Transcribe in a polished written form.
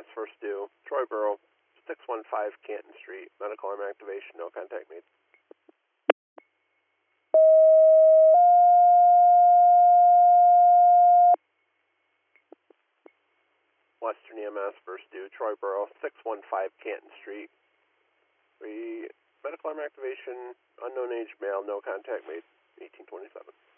EMS, first due, Troyboro, 615 Canton Street, medical arm activation, no contact made. Western EMS, first due, Troyboro, 615 Canton Street. Medical arm activation, unknown age male, no contact made, 1827.